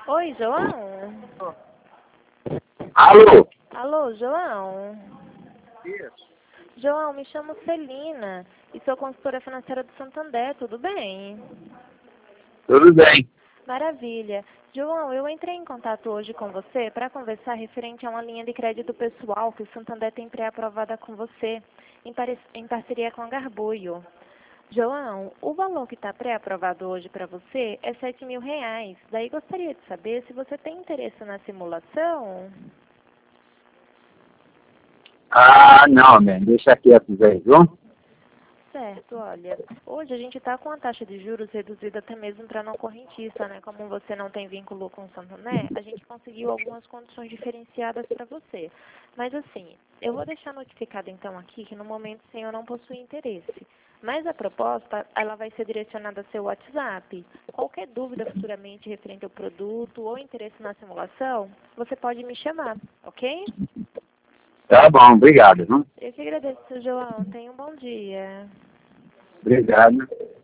Oi, João? Alô? Alô, João? Isso. João, me chamo Celina e sou consultora financeira do Santander, tudo bem? Tudo bem. Maravilha. João, eu entrei em contato hoje com você para conversar referente a uma linha de crédito pessoal que o Santander tem pré-aprovada com você, em parceria com a Garbuio. João, o valor que está pré-aprovado hoje para você é R$ 7.000. Daí gostaria de saber se você tem interesse na simulação. Ah, não, man. Deixa quieto, velho, viu? Certo, olha, hoje a gente está com a taxa de juros reduzida até mesmo para não correntista, né? Como você não tem vínculo com o Santander, a gente conseguiu algumas condições diferenciadas para você. Mas assim, eu vou deixar notificado então aqui que no momento sim eu não possuo interesse. Mas a proposta, ela vai ser direcionada ao seu WhatsApp. Qualquer dúvida futuramente referente ao produto ou interesse na simulação, você pode me chamar, ok? Tá bom, obrigado, viu? Eu que agradeço, João. Tenha um bom dia. Obrigado.